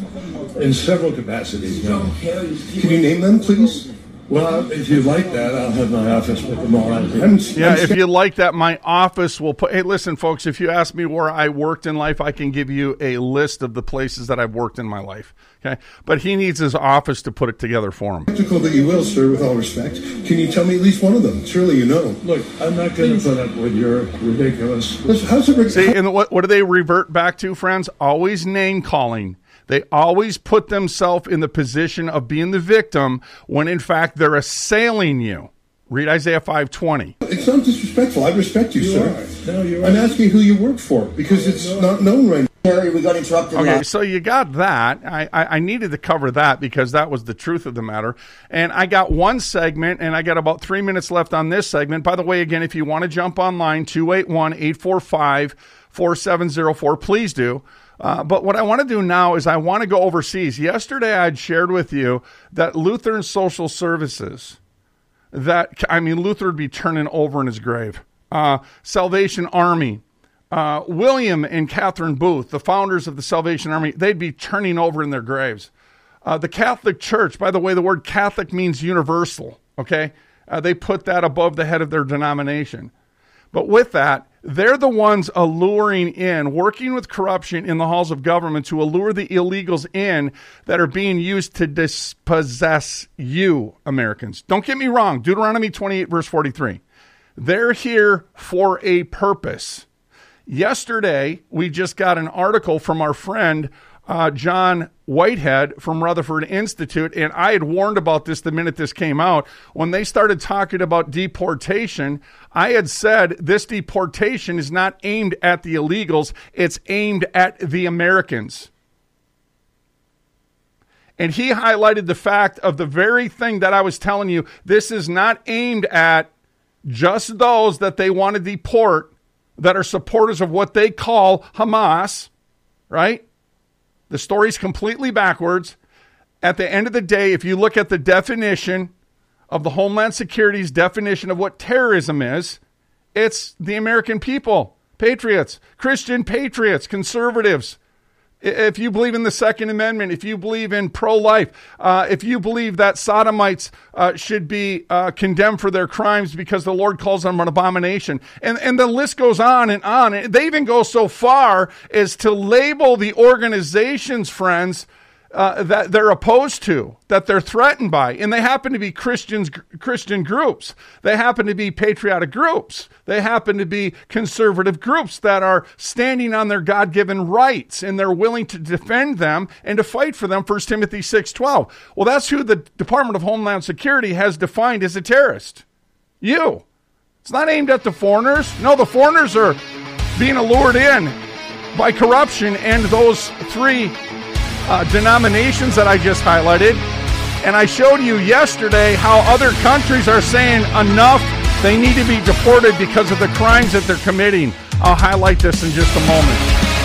in several capacities now. Can you name them, please? Well, if you like that, I'll have my office put them all out. I'm, Yeah, I'm if you like that, my office will put... Hey, listen, folks, if you ask me where I worked in life, I can give you a list of the places that I've worked in my life. Okay, but he needs his office to put it together for him. Practical that you will, sir, with all respect. Can you tell me at least one of them? Surely you know. Look, I'm not going to put up with your ridiculous... Listen, how's it... See, and what, what do they revert back to, friends? Always name-calling. They always put themselves in the position of being the victim when, in fact, they're assailing you. Read Isaiah five twenty. It's not disrespectful. I respect you, you sir. No, you're I'm asking who you work for because it's no. not known right now. Harry, we got interrupted. Okay, now. so you got that. I, I, I needed to cover that because that was the truth of the matter. And I got one segment, and I got about three minutes left on this segment. By the way, again, if you want to jump online, two eight one, eight four five, four seven zero four, please do. Uh, but what I want to do now is I want to go overseas. Yesterday, I'd shared with you that Lutheran Social Services, that, I mean, Luther would be turning over in his grave. Uh, Salvation Army, uh, William and Catherine Booth, the founders of the Salvation Army, they'd be turning over in their graves. Uh, the Catholic Church, by the way, the word Catholic means universal, okay? Uh, they put that above the head of their denomination. But with that, they're the ones alluring in, working with corruption in the halls of government to allure the illegals in that are being used to dispossess you, Americans. Don't get me wrong. Deuteronomy twenty-eight, verse forty-three. They're here for a purpose. Yesterday, we just got an article from our friend uh, John Whitehead from Rutherford Institute, and I had warned about this the minute this came out. When they started talking about deportation, I had said this deportation is not aimed at the illegals, it's aimed at the Americans. And he highlighted the fact of the very thing that I was telling you, this is not aimed at just those that they want to deport that are supporters of what they call Hamas, right? The story's completely backwards. At the end of the day, if you look at the definition of the Homeland Security's definition of what terrorism is, it's the American people, patriots, Christian patriots, conservatives. If you believe in the Second Amendment, if you believe in pro-life, uh, if you believe that sodomites uh, should be uh, condemned for their crimes because the Lord calls them an abomination, and, and the list goes on and on. They even go so far as to label the organizations, friends, uh, that they're opposed to, that they're threatened by, and they happen to be Christians, Christian groups. They happen to be patriotic groups. They happen to be conservative groups that are standing on their God-given rights, and they're willing to defend them and to fight for them, First Timothy six twelve. Well, that's who the Department of Homeland Security has defined as a terrorist. You. It's not aimed at the foreigners. No, the foreigners are being allured in by corruption and those three uh, denominations that I just highlighted. And I showed you yesterday how other countries are saying enough. They need to be deported because of the crimes that they're committing. I'll highlight this in just a moment.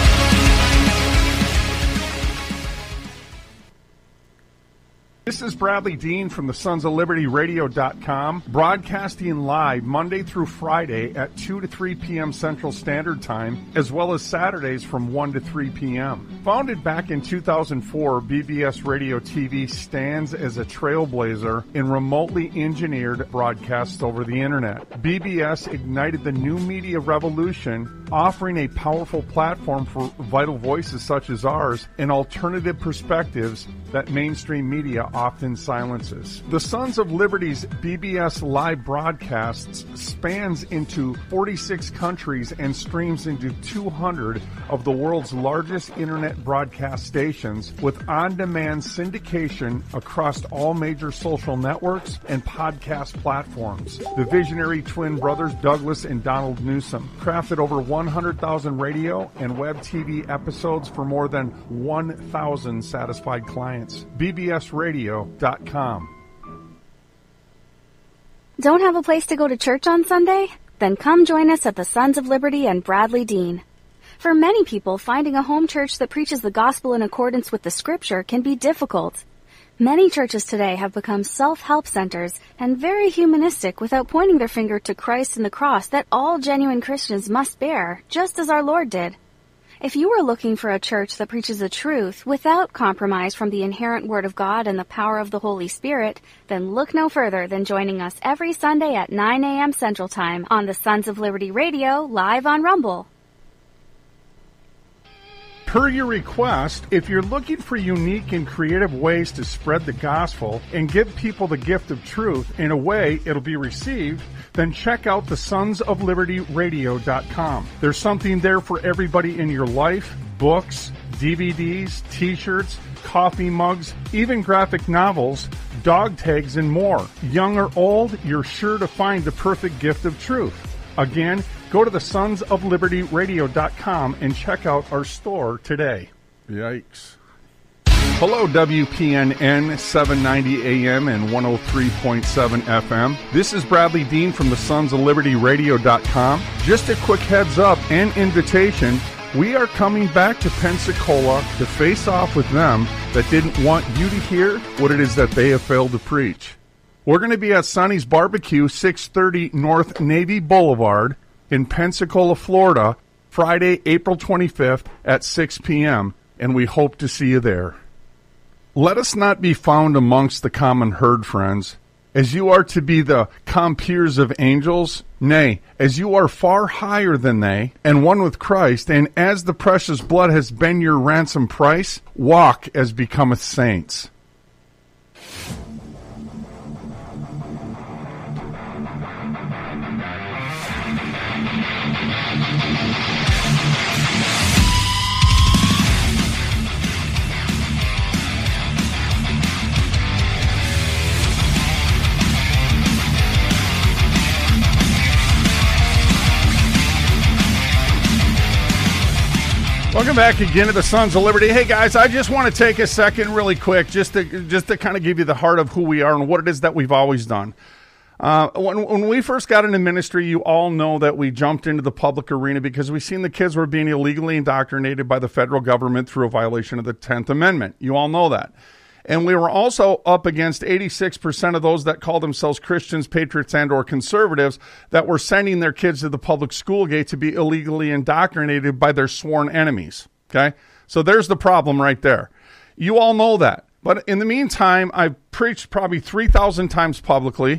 This is Bradley Dean from the Sons of Liberty Radio dot com, broadcasting live Monday through Friday at two to three p.m. Central Standard Time, as well as Saturdays from one to three p.m. Founded back in two thousand four, B B S Radio T V stands as a trailblazer in remotely engineered broadcasts over the Internet. B B S ignited the new media revolution, offering a powerful platform for vital voices such as ours and alternative perspectives that mainstream media often silences. The Sons of Liberty's B B S live broadcasts spans into forty-six countries and streams into two hundred of the world's largest internet broadcast stations, with on-demand syndication across all major social networks and podcast platforms. The visionary twin brothers Douglas and Donald Newsom crafted over one hundred thousand radio and web T V episodes for more than one thousand satisfied clients. B B S Radio dot com. Don't have a place to go to church on Sunday? Then come join us at the Sons of Liberty and Bradley Dean. For many people, finding a home church that preaches the gospel in accordance with the scripture can be difficult. Many churches today have become self-help centers and very humanistic without pointing their finger to Christ and the cross that all genuine Christians must bear, just as our Lord did. If you are looking for a church that preaches the truth without compromise from the inherent Word of God and the power of the Holy Spirit, then look no further than joining us every Sunday at nine a.m. Central Time on the Sons of Liberty Radio, live on Rumble. Per your request, if you're looking for unique and creative ways to spread the gospel and give people the gift of truth in a way it'll be received, then check out the Sons of Liberty Radio dot com. There's something there for everybody in your life: books, D V Ds, t-shirts, coffee mugs, even graphic novels, dog tags, and more. Young or old, you're sure to find the perfect gift of truth. Again, go to the Sons of Liberty Radio dot com and check out our store today. Yikes. Hello, W P N N seven ninety A M and one oh three point seven F M. This is Bradley Dean from the Sons of Liberty Radio dot com. Just a quick heads up and invitation. We are coming back to Pensacola to face off with them that didn't want you to hear what it is that they have failed to preach. We're going to be at Sonny's Barbecue, six thirty North Navy Boulevard in Pensacola, Florida, Friday, April twenty-fifth at six p.m., and we hope to see you there. Let us not be found amongst the common herd, friends, as you are to be the compeers of angels, nay, as you are far higher than they, and one with Christ, and as the precious blood has been your ransom price, walk as becometh saints. Welcome back again to the Sons of Liberty. Hey guys, I just want to take a second really quick just to just to kind of give you the heart of who we are and what it is that we've always done. Uh, when, when we first got into ministry, you all know that we jumped into the public arena because we seen the kids were being illegally indoctrinated by the federal government through a violation of the tenth Amendment. You all know that. And we were also up against eighty-six percent of those that call themselves Christians, patriots, and or conservatives that were sending their kids to the public school gate to be illegally indoctrinated by their sworn enemies. Okay? So there's the problem right there. You all know that. But in the meantime, I've preached probably three thousand times publicly.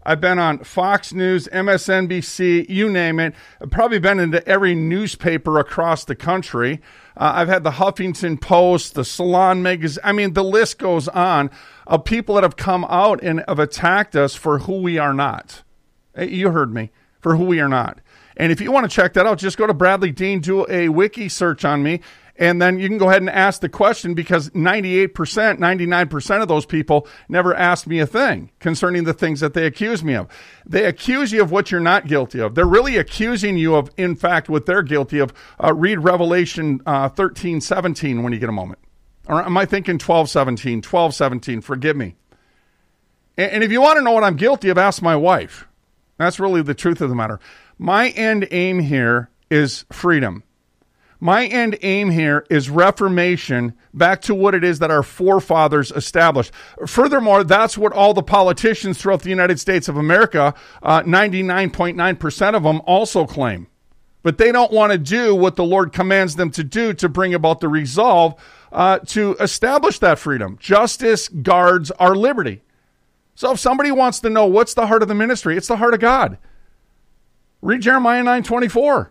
I've been on Fox News, M S N B C, you name it. I've probably been into every newspaper across the country. Uh, I've had the Huffington Post, the Salon Magazine. I mean, the list goes on of people that have come out and have attacked us for who we are not. You heard me, for who we are not. And if you want to check that out, just go to Bradley Dean, do a wiki search on me, and then you can go ahead and ask the question, because ninety-eight percent, ninety-nine percent of those people never asked me a thing concerning the things that they accuse me of. They accuse you of what you're not guilty of. They're really accusing you of, in fact, what they're guilty of. Uh, read Revelation uh, thirteen seventeen when you get a moment. Or am I thinking twelve seventeen? twelve seventeen, forgive me. And, and if you want to know what I'm guilty of, ask my wife. That's really the truth of the matter. My end aim here is freedom. My end aim here is reformation back to what it is that our forefathers established. Furthermore, that's what all the politicians throughout the United States of America, uh, ninety-nine point nine percent of them also claim. But they don't want to do what the Lord commands them to do to bring about the resolve uh, to establish that freedom. Justice guards our liberty. So if somebody wants to know what's the heart of the ministry, it's the heart of God. Read Jeremiah nine twenty-four.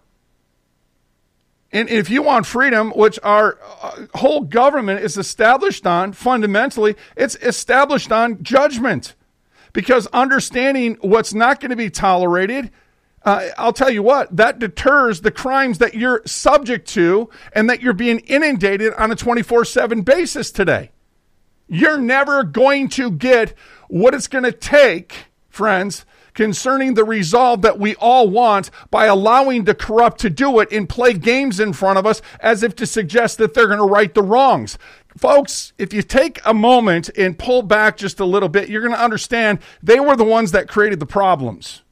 And if you want freedom, which our whole government is established on, fundamentally, it's established on judgment. Because understanding what's not going to be tolerated, uh, I'll tell you what, that deters the crimes that you're subject to and that you're being inundated on a twenty-four seven basis today. You're never going to get what it's going to take, friends, concerning the resolve that we all want by allowing the corrupt to do it and play games in front of us as if to suggest that they're going to right the wrongs. Folks, if you take a moment and pull back just a little bit, you're going to understand they were the ones that created the problems.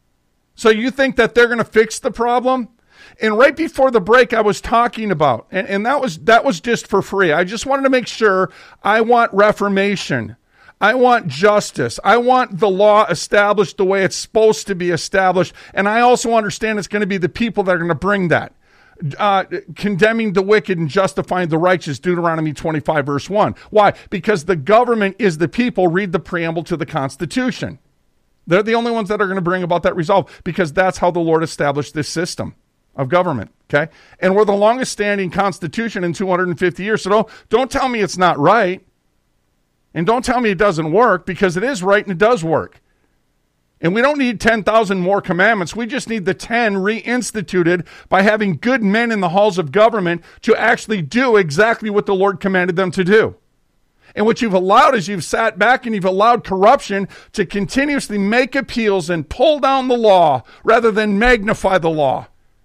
So you think that they're going to fix the problem? And right before the break, I was talking about, and, and that was that was just for free. I just wanted to make sure I want reformation. I want justice. I want the law established the way it's supposed to be established. And I also understand it's going to be the people that are going to bring that. Uh, condemning the wicked and justifying the righteous, Deuteronomy twenty-five, verse one. Why? Because the government is the people. Read the preamble to the Constitution. They're the only ones that are going to bring about that resolve, because that's how the Lord established this system of government, okay? And we're the longest standing constitution in two hundred fifty years. So don't, don't tell me it's not right. And don't tell me it doesn't work, because it is right and it does work. And we don't need ten thousand more commandments. We just need the ten reinstituted by having good men in the halls of government to actually do exactly what the Lord commanded them to do. And what you've allowed is you've sat back and you've allowed corruption to continuously make appeals and pull down the law rather than magnify the law.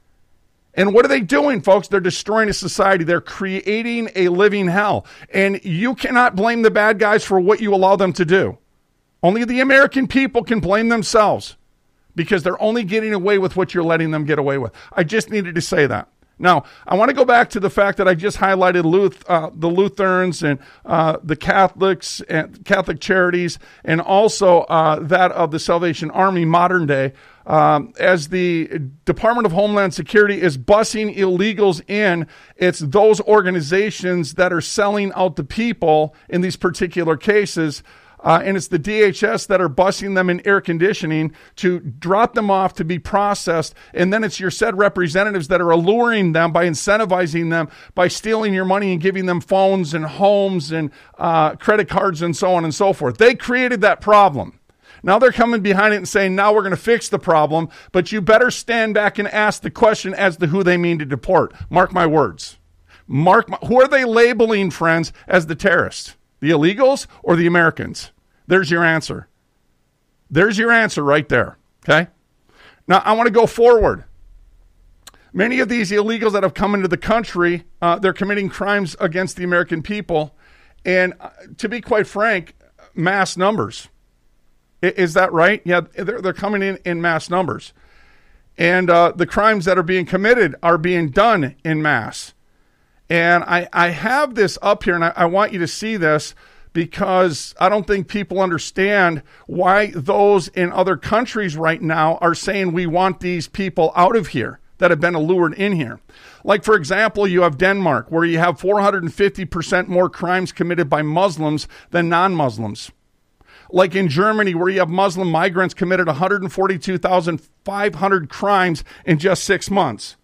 And what are they doing, folks? They're destroying a society. They're creating a living hell. And you cannot blame the bad guys for what you allow them to do. Only the American people can blame themselves, because they're only getting away with what you're letting them get away with. I just needed to say that. Now, I want to go back to the fact that I just highlighted Luth, uh, the Lutherans and uh, the Catholics and Catholic Charities, and also uh, that of the Salvation Army modern day. Um, as the Department of Homeland Security is busing illegals in, it's those organizations that are selling out the people in these particular cases. Uh, and it's the D H S that are busing them in air conditioning to drop them off to be processed. And then it's your said representatives that are alluring them by incentivizing them, by stealing your money and giving them phones and homes and uh, credit cards and so on and so forth. They created that problem. Now they're coming behind it and saying, now we're going to fix the problem, but you better stand back and ask the question as to who they mean to deport. Mark my words. Mark my, who are they labeling, friends, as the terrorists? The illegals or the Americans? There's your answer. There's your answer right there, okay? Now, I want to go forward. Many of these illegals that have come into the country, uh, they're committing crimes against the American people. And uh, to be quite frank, mass numbers. I, is that right? Yeah, they're, they're coming in in mass numbers. And uh, the crimes that are being committed are being done in mass. And I, I have this up here, and I, I want you to see this, because I don't think people understand why those in other countries right now are saying we want these people out of here that have been allured in here. Like, for example, you have Denmark, where you have four hundred fifty percent more crimes committed by Muslims than non-Muslims. Like in Germany, where you have Muslim migrants committed one hundred forty-two thousand five hundred crimes in just six months.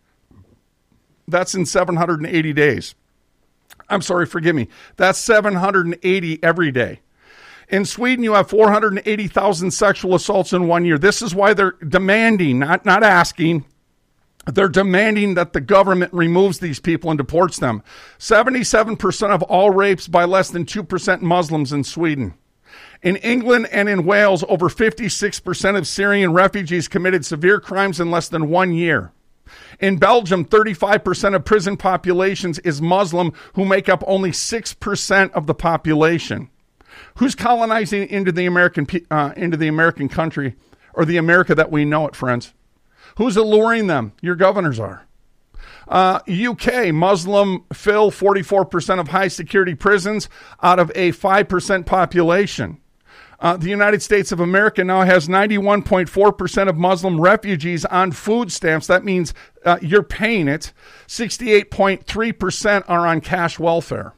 That's in seven hundred eighty days. I'm sorry, forgive me. That's seven hundred eighty every day. In Sweden, you have four hundred eighty thousand sexual assaults in one year. This is why they're demanding, not, not asking, they're demanding that the government removes these people and deports them. seventy-seven percent of all rapes by less than two percent Muslims in Sweden. In England and in Wales, over fifty-six percent of Syrian refugees committed severe crimes in less than one year. In Belgium, thirty-five percent of prison populations is Muslim, who make up only six percent of the population. Who's colonizing into the American uh, into the American country, or the America that we know it, friends? Who's alluring them? Your governors are. Uh, U K, Muslim fill forty-four percent of high-security prisons out of a five percent population. Uh, the United States of America now has ninety-one point four percent of Muslim refugees on food stamps. That means uh, you're paying it. sixty-eight point three percent are on cash welfare.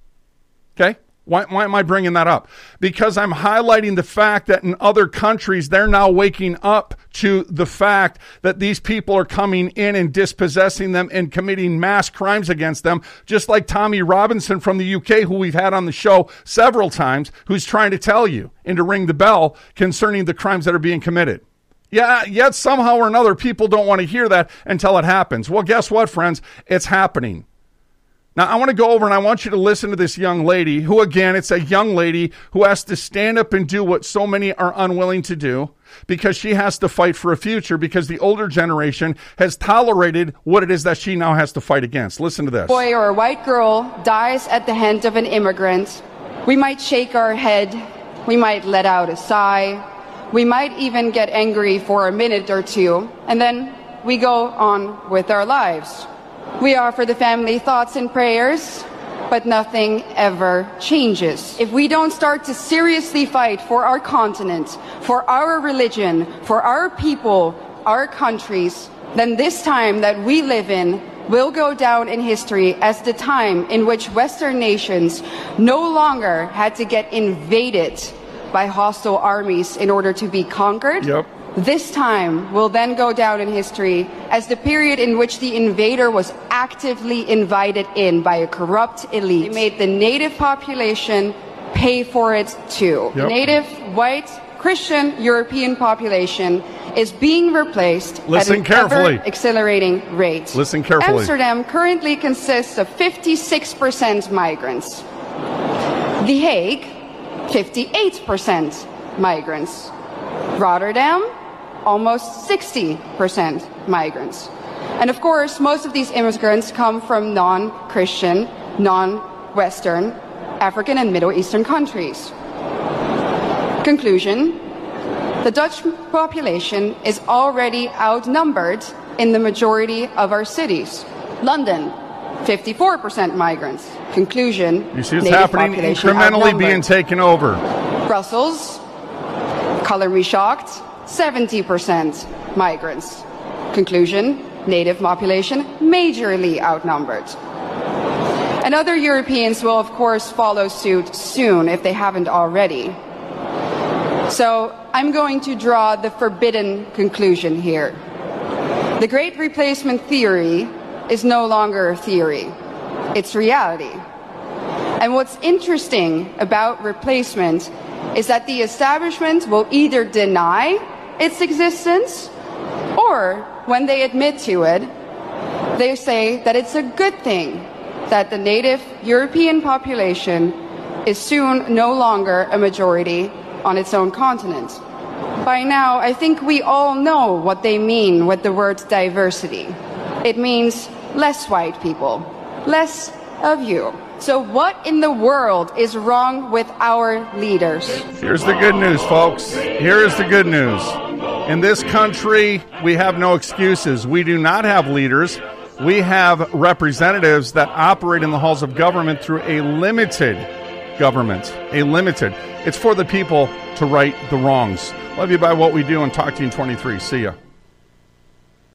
Okay? Why, why am I bringing that up? Because I'm highlighting the fact that in other countries, they're now waking up to the fact that these people are coming in and dispossessing them and committing mass crimes against them, just like Tommy Robinson from the U K, who we've had on the show several times, who's trying to tell you and to ring the bell concerning the crimes that are being committed. Yeah, yet somehow or another, people don't want to hear that until it happens. Well, guess what, friends? It's happening. Now, I want to go over and I want you to listen to this young lady who, again, it's a young lady who has to stand up and do what so many are unwilling to do because she has to fight for a future because the older generation has tolerated what it is that she now has to fight against. Listen to this. Boy or a white girl dies at the hand of an immigrant. We might shake our head. We might let out a sigh. We might even get angry for a minute or two. And then we go on with our lives. We offer the family thoughts and prayers, but nothing ever changes. If we don't start to seriously fight for our continent, for our religion, for our people, our countries, then this time that we live in will go down in history as the time in which Western nations no longer had to get invaded by hostile armies in order to be conquered. Yep. This time will then go down in history as the period in which the invader was actively invited in by a corrupt elite. They made the native population pay for it too. Yep. Native, white, Christian, European population is being replaced Listen at an carefully. ever-accelerating rate. Listen carefully. Amsterdam currently consists of fifty-six percent migrants. The Hague, fifty-eight percent migrants. Rotterdam, almost sixty percent migrants. And of course, most of these immigrants come from non-Christian, non-Western, African and Middle Eastern countries. Conclusion, the Dutch population is already outnumbered in the majority of our cities. London, fifty-four percent migrants. Conclusion, you see what's native happening? population Incrementally outnumbered. being taken over. Brussels, color me shocked, seventy percent migrants. Conclusion, native population majorly outnumbered. And other Europeans will of course follow suit soon if they haven't already. So I'm going to draw the forbidden conclusion here. The Great Replacement theory is no longer a theory, it's reality. And what's interesting about replacement is that the establishment will either deny its existence, or when they admit to it, they say that it's a good thing that the native European population is soon no longer a majority on its own continent. By now, I think we all know what they mean with the word diversity. It means less white people, less of you. So what in the world is wrong with our leaders? Here's the good news, folks. Here is the good news. In this country, we have no excuses. We do not have leaders. We have representatives that operate in the halls of government through a limited government. A limited. It's for the people to right the wrongs. Love you by what we do and talk to you in twenty-three. See ya.